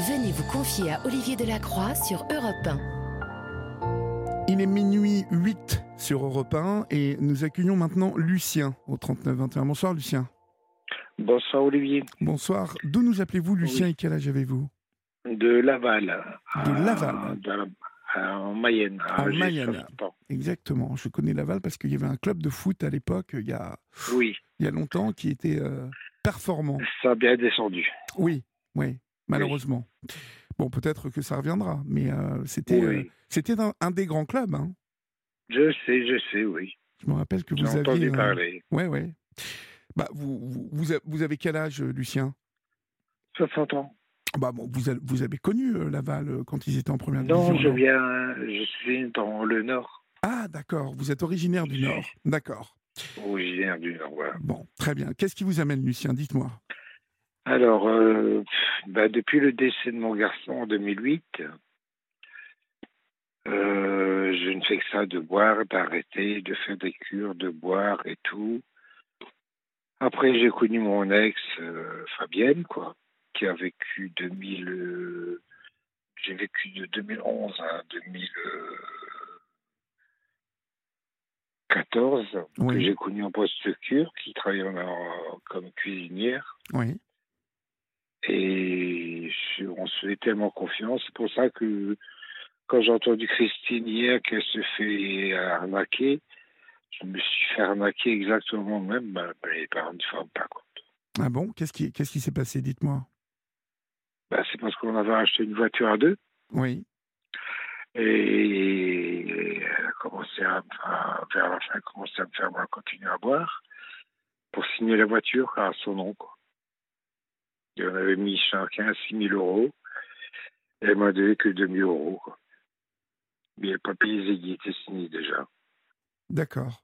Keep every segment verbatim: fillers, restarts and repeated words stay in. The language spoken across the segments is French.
Venez vous confier à Olivier Delacroix sur Europe un. Il est minuit huit sur Europe un et nous accueillons maintenant Lucien au trente-neuf vingt et un. Bonsoir Lucien. Bonsoir Olivier. Bonsoir. D'où nous appelez-vous Lucien Oui. et quel âge avez-vous? De Laval. De à- Laval. dans la- à- en Mayenne. à En Angers, Mayenne. soixante ans. Exactement. Je connais Laval parce qu'il y avait un club de foot à l'époque, il y a, Oui, il y a longtemps, qui était euh, performant. ça a bien descendu. Oui, oui, malheureusement. Bon, peut-être que ça reviendra, mais euh, c'était, Oui. euh, c'était un, un des grands clubs. Hein. Je sais, je sais, oui. Je me rappelle que J'ai vous entendu aviez... euh, parler. Ouais, ouais. Bah, vous, vous, vous a- vous avez quel âge, Lucien? soixante ans. Bah bon, vous, avez, vous avez connu euh, Laval euh, quand ils étaient en première Non, division. je viens, je suis dans le Nord, Ah, d'accord. Vous êtes originaire du Nord. D'accord. originaire du Nord, voilà. Bon, très bien. Qu'est-ce qui vous amène, Lucien? Dites-moi. Alors, euh, pff, bah, depuis le décès de mon garçon en deux mille huit, euh, je ne fais que ça, de boire, d'arrêter, de faire des cures, de boire et tout. Après, j'ai connu mon ex, euh, Fabienne, quoi, qui a vécu deux mille... euh, j'ai vécu de deux mille onze à deux mille quatorze, que Oui. j'ai connu en post-cure, qui travaillait en- en- comme cuisinière. Oui. Et je- on se fait tellement confiance. C'est pour ça que quand j'ai entendu Christine hier qu'elle se fait arnaquer, je me suis fait arnaquer exactement même, ben, ben, les parents ne se rendent pas compte. Ah bon? Qu'est-ce qui, qu'est-ce qui s'est passé? Dites-moi. Ben, c'est parce qu'on avait acheté une voiture à deux. Oui. Et elle a commencé à, à- vers la fin, elle a commencé à me faire moi, continuer à boire pour signer la voiture à son nom, quoi. Et on avait mis chacun six mille euros. Et elle m'a donné que deux mille euros, quoi. Mais le papier, il était signé déjà. D'accord.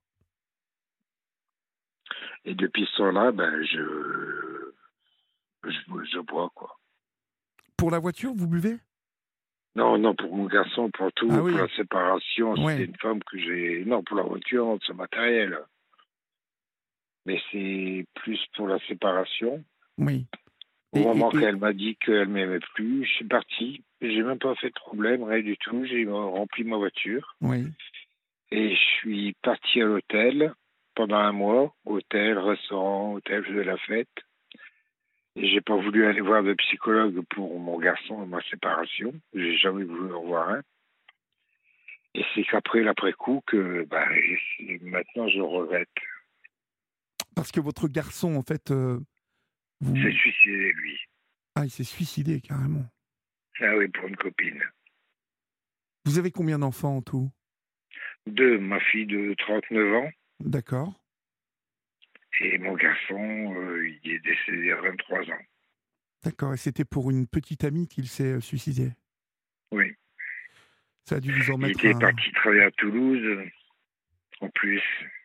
Et depuis ce temps-là, ben, je, je, je bois, quoi. Pour la voiture, vous buvez? Non, non, pour mon garçon, pour tout, Ah oui. pour la séparation, Ouais. c'était une femme que j'ai... Non, pour la voiture, non, c'est matériel. Mais c'est plus pour la séparation. Oui. Au Et- moment et- et- qu'elle m'a dit qu'elle m'aimait plus, je suis parti. J'ai même pas fait de problème, rien du tout. J'ai rempli ma voiture. Oui. Et je suis parti à l'hôtel pendant un mois. Hôtel, restaurant, hôtel, je faisais la fête. Et j'ai pas voulu aller voir de psychologue pour mon garçon et ma séparation. J'ai jamais voulu en voir un. Et c'est qu'après l'après-coup que bah, et maintenant je regrette. Parce que votre garçon, en fait, euh, vous... C'est suicidé, lui. Ah, il s'est suicidé, carrément. Ah oui, pour une copine. Vous avez combien d'enfants en tout? Deux, ma fille de trente-neuf ans. D'accord. Et mon garçon, euh, il est décédé à vingt-trois ans. D'accord. Et c'était pour une petite amie qu'il s'est euh, suicidé? Oui. Ça a dû vous en Il mettre était un... parti travailler à Toulouse, en plus.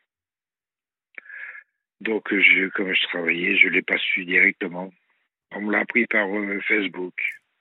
Donc, euh, je, comme je travaillais, je ne l'ai pas su directement. On me l'a appris par euh, Facebook.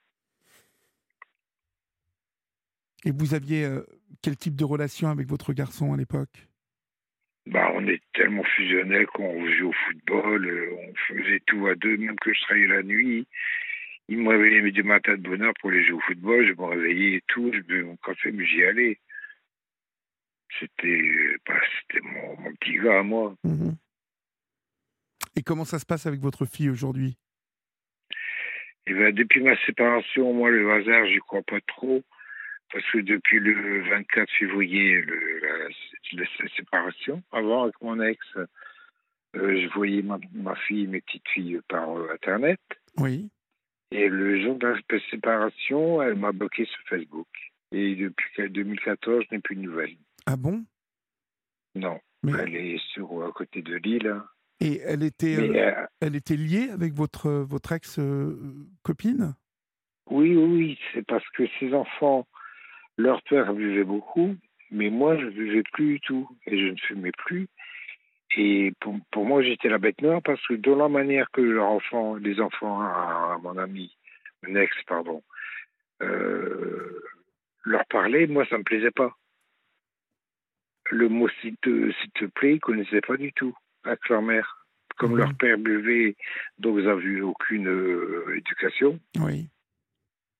Et vous aviez euh, quel type de relation avec votre garçon à l'époque? Bah, on est tellement fusionnels qu'on jouait au football, euh, on faisait tout à deux, même que je travaillais la nuit. Il me réveillait du matin de bonne heure pour aller jouer au football, je me réveillais et tout, je buvais mon café, mais j'y allais. C'était euh, bah, c'était mon, mon petit gars à moi. Mhm. Et comment ça se passe avec votre fille aujourd'hui? Et ben, depuis ma séparation, moi, le hasard, j'y crois pas trop. Parce que depuis le vingt-quatre février, le, la, la, la séparation, avant avec mon ex, euh, je voyais ma, ma fille, mes petites filles par euh, Internet. Oui. Et le jour de la séparation, elle m'a bloqué sur Facebook. Et depuis deux mille quatorze, je n'ai plus de nouvelles. Ah bon? Non. Mais... Elle est sur, à côté de Lille. Et elle était, Mais, euh, euh, elle était liée avec votre, votre ex-copine? oui, oui, oui, c'est parce que ses enfants, leur père buvait beaucoup, mais moi, je ne buvais plus du tout. Et je ne fumais plus. Et pour, pour moi, j'étais la bête noire parce que de la manière que leurs enfants, les enfants à, à mon ami, mon ex, pardon, euh, leur parlaient, moi, ça me plaisait pas. Le mot s'il te, s'il te plaît, ils ne connaissaient pas du tout avec leur mère. Comme Mhm. leur père buvait, donc ils n'avaient aucune euh, éducation. Oui.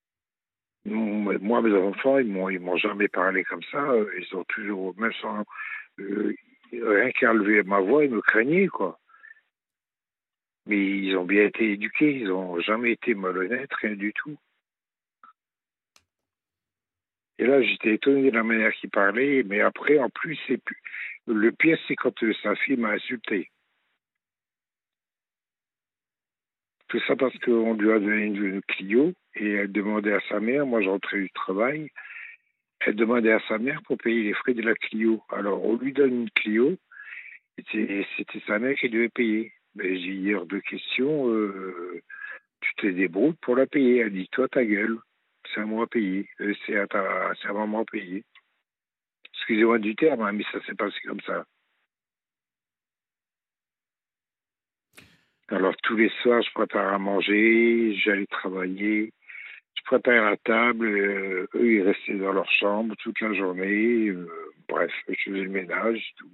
Mon- Moi, mes enfants, ils m'ont, ils m'ont jamais parlé comme ça. euh, Ils ont toujours, même sans euh, rien qu'à lever ma voix, ils me craignaient, quoi. Mais ils ont bien été éduqués, ils ont jamais été malhonnêtes, rien du tout. Et là, j'étais étonné de la manière qu'il parlait, mais après, en plus, c'est plus... le pire, c'est quand euh, sa fille m'a insulté. Tout ça parce qu'on lui a donné une, une Clio et elle demandait à sa mère, moi je rentrais du travail, elle demandait à sa mère pour payer les frais de la Clio. Alors on lui donne une Clio et c'est- c'était sa mère qui devait payer. Mais j'ai dit hors de question, euh, tu te débrouilles pour la payer. Elle dit toi ta gueule, c'est à moi à payer, Euh, c'est à, ta, c'est à maman à payer. Excusez-moi du terme, hein, mais ça s'est passé comme ça. Alors tous les soirs, je prépare à manger, j'allais travailler. Je préparais la table, euh, eux ils restaient dans leur chambre toute la journée. Euh, bref, je faisais le ménage, tout.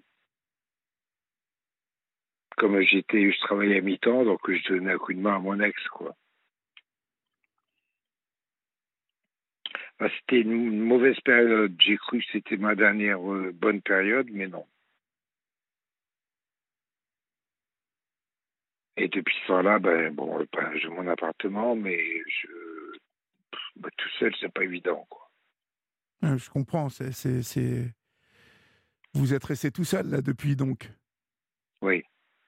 Comme j'étais, je travaillais à mi-temps, donc je donnais un coup de main à mon ex, quoi. Ah, c'était une, une mauvaise période. J'ai cru que c'était ma dernière euh, bonne période, mais non. Et depuis ce temps-là, ben bon, ben, j'ai mon appartement, mais je, ben, tout seul, c'est pas évident, quoi. Euh, je comprends. C'est, c'est, c'est... Vous êtes resté tout seul là depuis donc. Oui.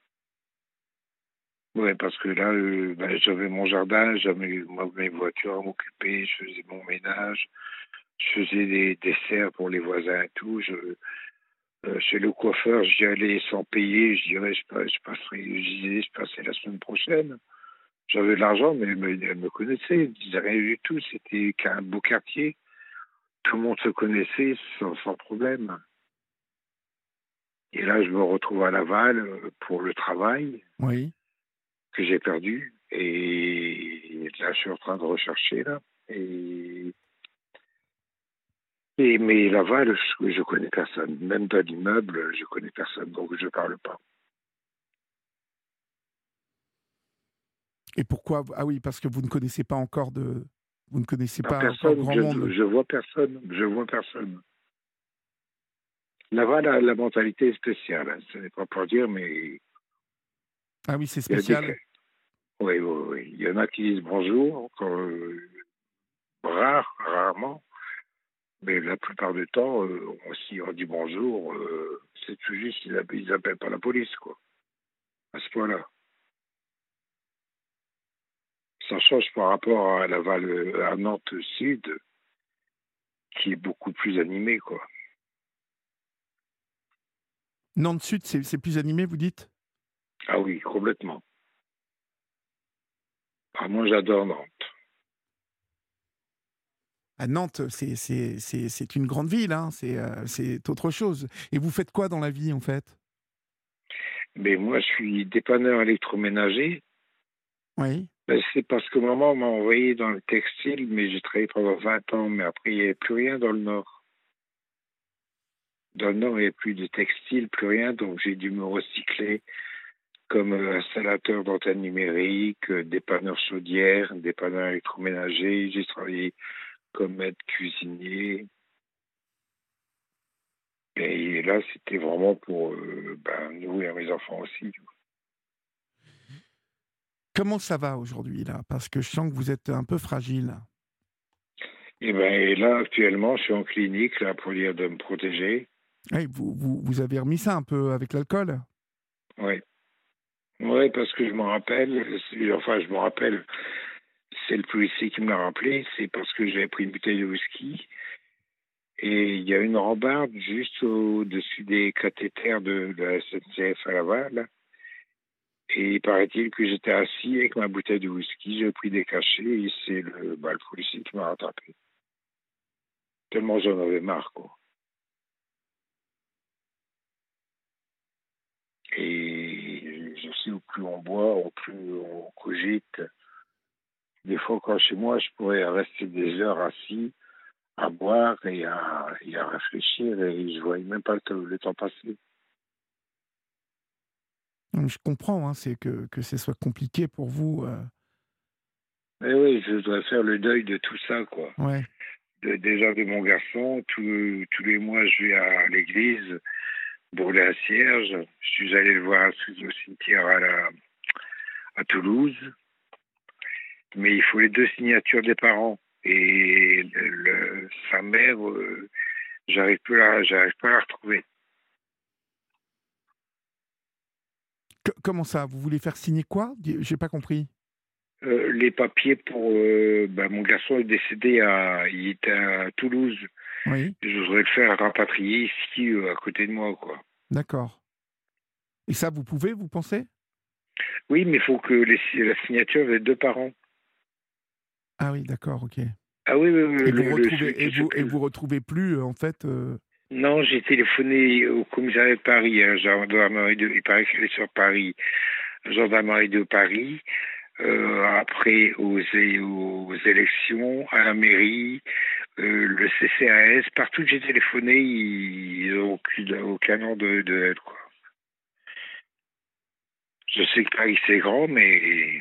Ouais, parce que là, euh, ben, j'avais mon jardin, j'avais moi, mes voitures à m'occuper, je faisais mon ménage. Je faisais des desserts pour les voisins et tout. Je, euh, chez le coiffeur, j'y allais sans payer. Je dirais, je, pa- je passerai, je disais, je passerai la semaine prochaine. J'avais de l'argent, mais elle me, elle me connaissait. Elle ne disait rien du tout. C'était qu'un beau quartier. Tout le monde se connaissait sans, sans problème. Et là, je me retrouve à Laval euh, pour le travail Oui. que j'ai perdu. Et là, je suis en train de rechercher, là. Et Et, mais Laval, je, je connais personne. Même dans l'immeuble, je connais personne, donc je parle pas. Et pourquoi? Ah oui, parce que vous ne connaissez pas encore de. Vous ne connaissez À pas encore personne, grand je, monde. je vois personne, je vois personne. Laval a la mentalité spéciale, hein. Ce n'est pas pour dire, mais il Ah oui, c'est y a des... spécial. Oui, oui, oui. Il y en a qui disent bonjour, quand, euh, rare, rarement, mais la plupart du temps, euh, si on dit bonjour, euh, c'est tout juste, ils appellent, ils appellent pas la police, quoi, à ce point-là. Ça change par rapport à Laval, euh, à Nantes Sud, qui est beaucoup plus animé, quoi. Nantes Sud, c'est, c'est plus animé, vous dites? Ah oui, complètement. Ah, moi, j'adore Nantes. À Nantes, c'est, c'est, c'est, c'est une grande ville, hein. C'est, euh, c'est autre chose. Et vous faites quoi dans la vie, en fait? Mais moi, je suis dépanneur électroménager. Oui. Ben, c'est parce que maman m'a envoyé dans le textile, mais j'ai travaillé pendant vingt ans, mais après, il n'y avait plus rien dans le Nord. Dans le Nord, il n'y avait plus de textile, plus rien, donc j'ai dû me recycler comme euh, installateur d'antenne numérique, euh, dépanneur chaudière, dépanneur électroménager. J'ai travaillé comme maître cuisinier. Et là, c'était vraiment pour euh, ben, nourrir mes enfants aussi. Comment ça va aujourd'hui, là? Parce que je sens que vous êtes un peu fragile. Et ben et là, actuellement, je suis en clinique là, pour dire de me protéger. Oui, vous, vous, vous avez remis ça un peu avec l'alcool? Oui. Oui, parce que je me rappelle, c'est- enfin, je me rappelle, c'est le policier qui me l'a rappelé, c'est parce que j'avais pris une bouteille de whisky et il y a une rambarde juste au-dessus des cathéters de, de la S N C F à Laval. Et il paraît-il que j'étais assis avec ma bouteille de whisky, j'ai pris des cachets et c'est le, bah, le policier qui m'a rattrapé. Tellement j'en avais marre, quoi. Et je sais, au plus on boit, au plus on cogite. Des fois, quand chez moi, je pourrais rester des heures assis à boire et à, et à réfléchir et je ne voyais même pas le, temps- le temps passer. Je comprends, hein, c'est que, que ce soit compliqué pour vous. euh, Mais oui, je dois faire le deuil de tout ça, quoi. Ouais. De, déjà de mon garçon, tous, tous les mois, je vais à l'église, brûler un cierge. Je suis allé le voir au cimetière à, la, à Toulouse. Mais il faut les deux signatures des parents. Et le, le- sa mère, euh, j'arrive plus à, j'arrive pas à la retrouver. Que- comment ça? Vous voulez faire signer quoi? Dis- J'ai pas compris. Euh, les papiers pour euh, bah, mon garçon est décédé à, il était à Toulouse. Oui, Je voudrais le faire rapatrier ici, euh, à côté de moi, quoi. d'accord. Et ça, vous pouvez, vous pensez? Oui, mais il faut que les, la signature des deux parents. Ah oui, d'accord, ok. Ah oui, oui, oui, Et le, vous le- retrouvez, celui et qui vous, et s'occupe. vous retrouvez plus, euh, en fait. euh, Non, j'ai téléphoné au commissariat de Paris, à la gendarmerie de, il paraît qu'elle est sur Paris, gendarmerie de Paris, euh, après aux, é- aux élections, à la mairie, euh, le C C A S, partout que j'ai téléphoné, ils n'ont aucun, aucun nom de, de elle, quoi. Je sais que Paris c'est grand, mais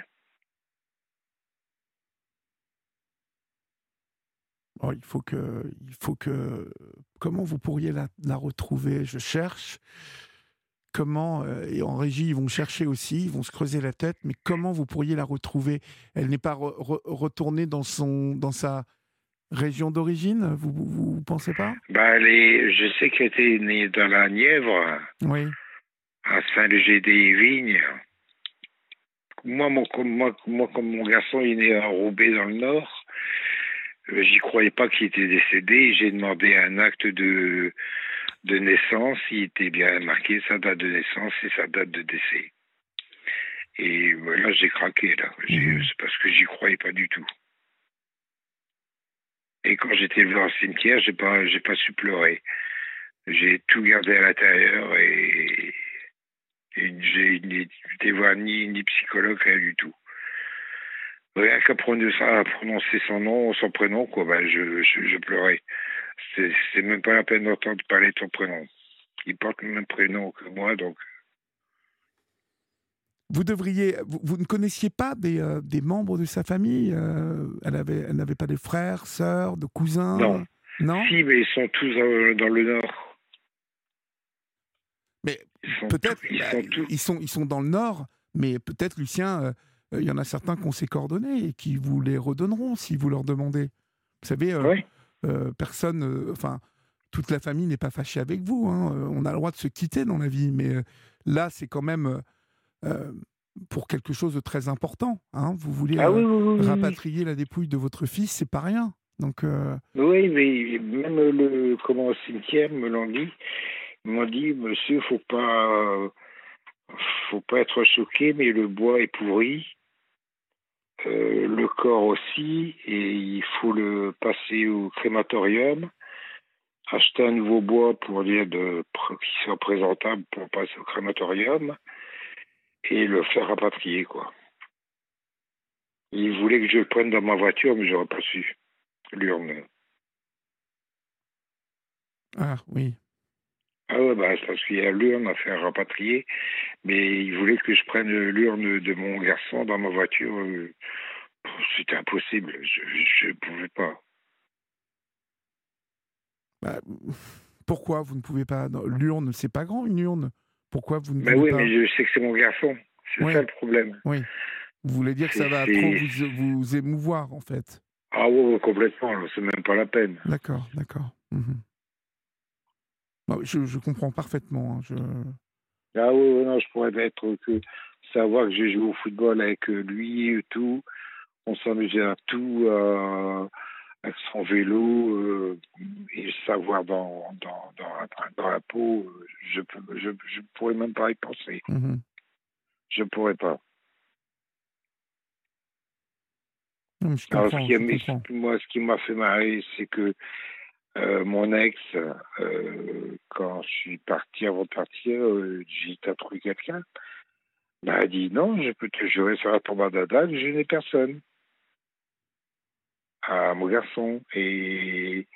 oh, il faut que, il faut que. Comment vous pourriez la, la retrouver? Je cherche. Comment, euh, et en régie, ils vont chercher aussi, ils vont se creuser la tête, mais comment vous pourriez la retrouver? Elle n'est pas re- re- retournée dans, son, dans sa région d'origine, vous, vous, vous pensez pas? bah, elle est- je sais qu'elle était née dans la Nièvre, Oui, à Saint-Léger-des-Vignes. Moi, mon, comme, moi, moi, comme mon garçon il est né à Roubaix dans le Nord, euh, j'y croyais pas qu'il était décédé. J'ai demandé un acte de, de naissance. Il était bien marqué sa date de naissance et sa date de décès. Et voilà, j'ai craqué là. J'ai- mhm. C'est parce que j'y croyais pas du tout. Et quand j'étais le voir au cimetière, j'ai pas, j'ai pas su pleurer. J'ai tout gardé à l'intérieur et, et j'ai ni- été voir ni, ni psychologue, rien du tout. Rien qu'à prononcer, à prononcer son nom, son prénom, quoi, ben je, je, je pleurais. C'est, c'est même pas la peine d'entendre parler de son prénom. Il porte le même prénom que moi, donc. Vous devriez, vous, vous ne connaissiez pas des, euh, des membres de sa famille? euh, Elle avait, elle n'avait pas de frères, sœurs, de Non. cousins? Non? Si, mais ils sont tous dans, dans le Nord. Mais Ils sont tous, peut-être, ils bah, sont tous. ils sont, ils sont dans le Nord, mais peut-être, Lucien, euh, euh, il y en a certains qui ont ses coordonnées et qui vous les redonneront si vous leur demandez. Vous savez, euh, Oui. euh, personne, euh, enfin, toute la famille n'est pas fâchée avec vous, hein. Euh, On a le droit de se quitter dans la vie, mais euh, là, c'est quand même euh, euh, pour quelque chose de très important, hein. Vous voulez Ah euh, oui, oui, oui, oui, oui. rapatrier la dépouille de votre fils, c'est pas rien. Donc, euh, Oui, mais même le comment au cimetière me l'ont dit. Ils m'ont dit, monsieur, faut pas, faut pas être choqué, mais le bois est pourri, euh, le corps aussi, et il faut le passer au crématorium, acheter un nouveau bois pour dire de qu'il soit présentable pour passer au crématorium et le faire rapatrier, quoi. Ils voulaient que je le prenne dans ma voiture, mais j'aurais pas su l'urne. ah oui. Ah ouais, bah, c'est parce qu'il y a l'urne à faire rapatrier, mais ils voulaient que je prenne l'urne de mon garçon dans ma voiture. euh, C'était impossible, je ne pouvais pas. Bah, pourquoi vous ne pouvez pas? Non, l'urne, c'est pas grand, une urne. Pourquoi vous ne Mais voulez oui, mais pas? je sais que c'est mon garçon. C'est ça Oui, le problème. oui. Vous voulez dire que C'est, ça va trop c'est... vous, vous émouvoir, en fait. Ah ouais, ouais, complètement, là, c'est même pas la peine. D'accord, d'accord. Mhm. Non, je, je comprends parfaitement, hein, je... Ah ouais, ouais, non, je pourrais être que savoir que j'ai joué au football avec euh, lui et tout. On s'amusait à tout, euh, avec son vélo, euh, et le savoir dans, dans, dans, la, dans la peau, euh, je peux, je, je pourrais même pas y penser. Mhm. Je pourrais pas. Non, mais je Alors, ce comprends, qui a, je comprends. moi, ce qui m'a fait marrer, c'est que Euh, mon ex, euh, quand je suis parti, avant de partir, euh, j'ai dit, t'as trouvé quelqu'un? Ben, elle a dit, non, je peux te jurer sur la tombe d'Adam, je n'ai personne. À mon garçon. Et,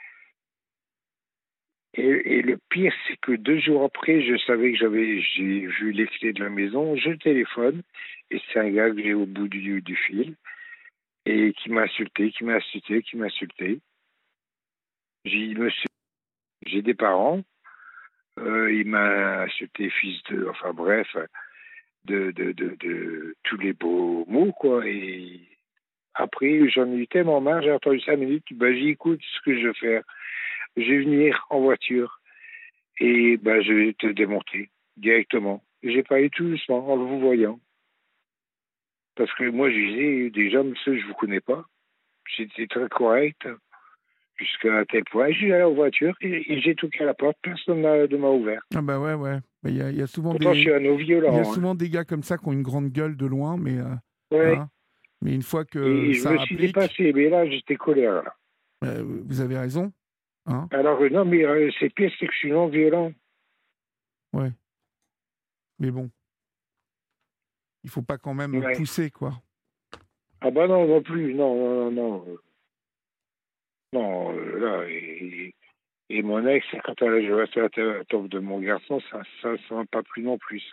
et, et le pire, c'est que deux jours après, je savais que j'avais, j'ai vu les clés de la maison, je téléphone, et c'est un gars que j'ai au bout du, du fil. et qui m'a insulté, qui m'a insulté, qui m'a insulté. J'ai dit, monsieur, j'ai des parents. Euh, il m'a insulté fils de, enfin bref, de, de, de, de tous les beaux mots, quoi. Et après, j'en ai eu tellement marre, j'ai entendu cinq minutes, bah, j'ai dit, écoute, ce que je vais faire, je vais venir en voiture et bah, je vais te démonter directement. J'ai parlé tout doucement en vous voyant. Parce que moi, je disais, déjà, monsieur, je vous connais pas. J'étais très correct jusqu'à un tel point. Je suis allé en voiture et, et j'ai toqué à la porte, personne ne m'a ouvert. Ah bah ouais, ouais. Il y a, y a souvent Pourtant, des... je suis un eau violent. Il y a Hein. souvent des gars comme ça qui ont une grande gueule de loin, mais, euh, Ouais. hein, mais une fois que Et je ça me suis applique, dépassé, mais là, j'étais colère. Là. euh, vous avez raison. Hein, Alors, euh, non, mais euh, c'est pire, c'est que je suis non violent. ouais. Mais bon, il faut pas quand même Ouais. pousser, quoi. Ah bah non, non plus, non, non, non. Non, non euh, là, et, et mon ex, quand elle a joué à la tombe de mon garçon, ça ça ça va pas plus non plus.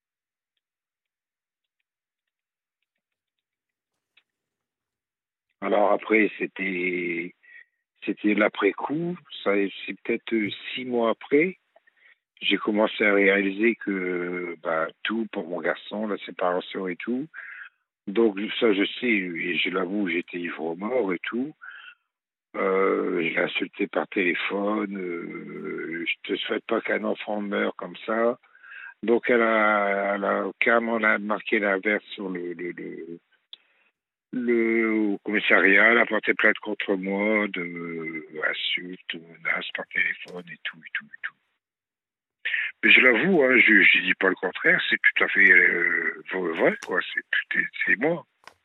Alors après, c'était c'était l'après-coup, ça c'est peut-être euh, six mois après, j'ai commencé à réaliser que bah, tout pour mon garçon, la séparation et tout. Donc ça je sais, et je l'avoue, j'étais ivre mort et tout. Euh, je l'ai insulté par téléphone. Euh, je te souhaite pas qu'un enfant meure comme ça. Donc elle a, elle a carrément marqué l'inverse sur le, le, le, le au commissariat. Elle a porté plainte contre moi de euh, insultes, menaces par téléphone et tout, et tout, et tout. Mais je l'avoue, hein, je ne dis pas le contraire. C'est tout à fait euh, vrai, quoi. C'est, c'est moi.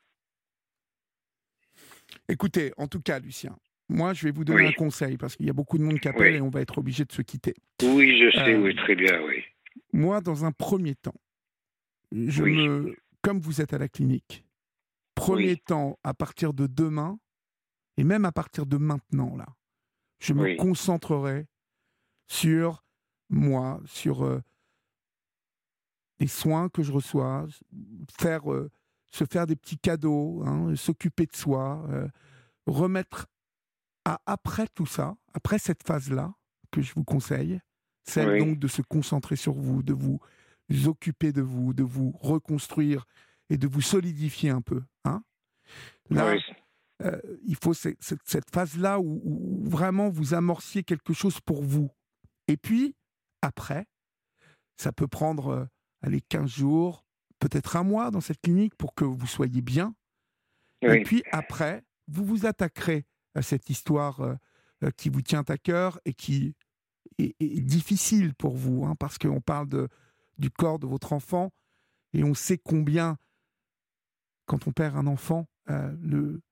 Écoutez, en tout cas, Lucien, moi, je vais vous donner Oui. un conseil, parce qu'il y a beaucoup de monde qui appelle Oui. et on va être obligé de se quitter. Oui, je sais, Euh, oui, très bien, oui. Moi, dans un premier temps, je Oui. me, comme vous êtes à la clinique, premier Oui. temps, à partir de demain, et même à partir de maintenant, là, je me Oui. concentrerai sur moi, sur euh, les soins que je reçois, faire, euh, se faire des petits cadeaux, hein, s'occuper de soi, euh, remettre à, après tout ça, après cette phase-là, que je vous conseille, celle Oui. donc de se concentrer sur vous, de vous occuper de vous, de vous reconstruire et de vous solidifier un peu. Hein. Là, Oui. euh, il faut cette, cette, cette phase-là où, où vraiment vous amorciez quelque chose pour vous. Et puis, après, ça peut prendre euh, allez, quinze jours, peut-être un mois dans cette clinique pour que vous soyez bien. Oui. Et puis après, vous vous attaquerez à cette histoire euh, euh, qui vous tient à cœur et qui est, est difficile pour vous, hein, parce qu'on parle de, du corps de votre enfant et on sait combien, quand on perd un enfant, euh, le,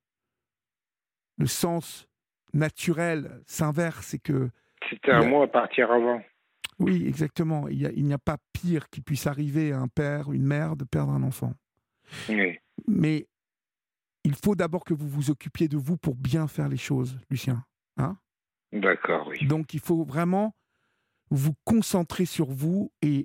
le sens naturel s'inverse et que... C'était à moi à partir avant. Oui, exactement. Il, y a, il n'y a pas pire qui puisse arriver à un père, une mère, de perdre un enfant. Oui. Mais il faut d'abord que vous vous occupiez de vous pour bien faire les choses, Lucien. Hein ? D'accord, oui. Donc, il faut vraiment vous concentrer sur vous et,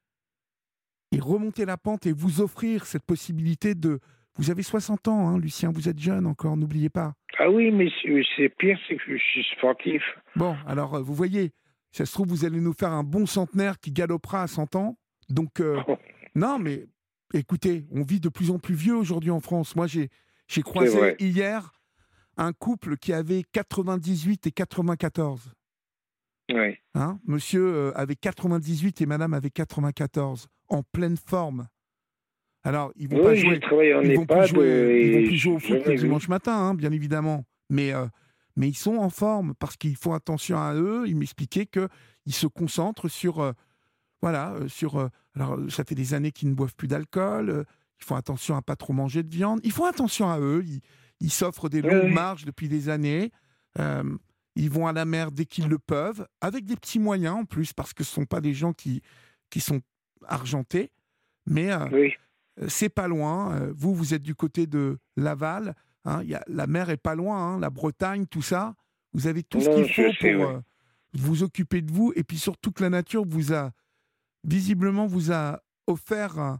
et remonter la pente et vous offrir cette possibilité de... Vous avez soixante ans, hein, Lucien, vous êtes jeune encore, n'oubliez pas. Ah oui, mais c'est, c'est pire, c'est que je suis sportif. Bon, alors, vous voyez, ça se trouve, vous allez nous faire un bon centenaire qui galopera à cent ans. Donc, euh, Oh, non, mais écoutez, on vit de plus en plus vieux aujourd'hui en France. Moi, j'ai, j'ai croisé vrai. hier un couple qui avait quatre-vingt-dix-huit et quatre-vingt-quatorze. Oui. Hein, monsieur euh, avait quatre-vingt-dix-huit et madame avait quatre-vingt-quatorze, en pleine forme. Alors, ils vont Oui, pas j'ai jouer, travaillé en ils vont plus EHPAD. jouer, euh, ils vont et plus jouer au foot j'en ai le vu. dimanche matin, hein, bien évidemment. Mais, euh, mais ils sont en forme parce qu'ils font attention à eux. Ils m'expliquaient qu'ils se concentrent sur, euh, voilà, euh, sur. Euh, alors, ça fait des années qu'ils ne boivent plus d'alcool. Euh, ils font attention à pas trop manger de viande. Ils font attention à eux. Ils, ils s'offrent des longues Oui. marches depuis des années. Euh, ils vont à la mer dès qu'ils le peuvent, avec des petits moyens en plus, parce que ce ne sont pas des gens qui, qui sont argentés. Mais euh, Oui. c'est pas loin. Euh, vous, vous êtes du côté de Laval. Hein, y a, la mer est pas loin. Hein, la Bretagne, tout ça. Vous avez tout ce Non, qu'il je faut sais, pour oui. euh, vous occuper de vous. Et puis surtout que la nature vous a, visiblement, vous a offert un,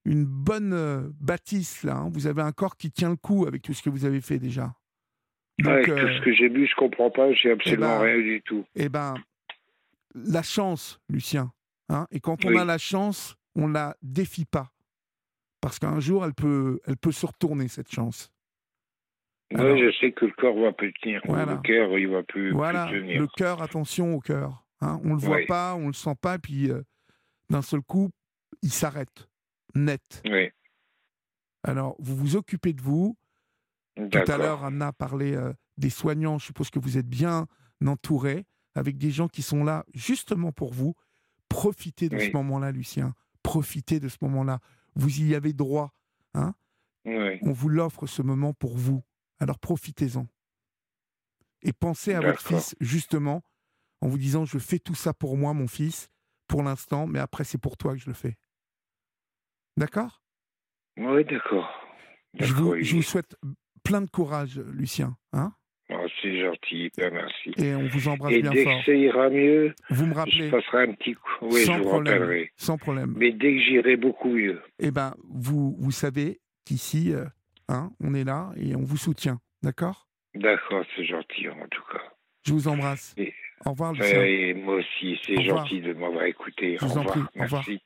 une bonne euh, bâtisse, là. Hein. Vous avez un corps qui tient le coup avec tout ce que vous avez fait déjà. Donc, avec euh, tout ce que j'ai bu, je comprends pas, j'ai absolument ben, rien du tout. Eh bien, la chance, Lucien. Hein, et quand on Oui. a la chance, on la défie pas. Parce qu'un jour, elle peut, elle peut se retourner, cette chance. Moi, Alors, je sais que le corps va plus tenir. voilà. Le cœur, il va plus, Voilà, plus tenir. le cœur, attention au cœur. Hein, on ne le voit Oui. pas, on ne le sent pas, puis euh, d'un seul coup, il s'arrête. Net. Oui. Alors, vous vous occupez de vous. Tout D'accord. à l'heure, Anna parlait euh, des soignants. Je suppose que vous êtes bien entouré, avec des gens qui sont là justement pour vous. Profitez de Oui. ce moment-là, Lucien. Profitez de ce moment-là. Vous y avez droit. Hein. Oui. On vous l'offre, ce moment, pour vous. Alors, profitez-en. Et pensez à votre D'accord. fils, justement, en vous disant, je fais tout ça pour moi, mon fils, pour l'instant, mais après, c'est pour toi que je le fais. D'accord ? Oui, d'accord. Je vous, D'accord, je vous oui. souhaite plein de courage, Lucien. Hein. Oh, c'est gentil, ben merci. Et on vous embrasse Et bien dès fort. que ça ira mieux, Vous me je rappelez, passerai un petit coup. Oui, sans je vous problème, rappellerai. sans problème. Mais dès que j'irai beaucoup mieux. Eh bien, vous, vous savez qu'ici, euh, hein, on est là et on vous soutient. D'accord ? D'accord, c'est gentil en tout cas. Je vous embrasse. Et, Au revoir, Lucien. et moi aussi, Au c'est revoir. gentil de m'avoir écouté. Je Au vous en revoir. prie. Au revoir. Merci.